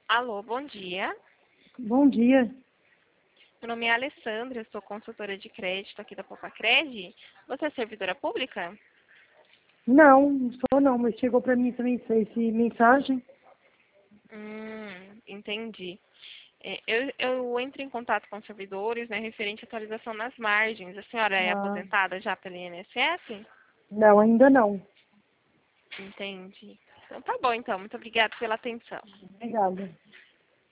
Alô, bom dia. Bom dia. Meu nome é Alessandra, eu sou consultora de crédito aqui da Popacred. Você é servidora pública? Não sou não, mas chegou para mim também esse mensagem. Entendi. Eu entro em contato com servidores, né, referente à atualização nas margens. A senhora é Ah, aposentada já pela INSS? não, ainda não. Entendi. Então tá bom, então. Muito obrigada pela atenção. Obrigada.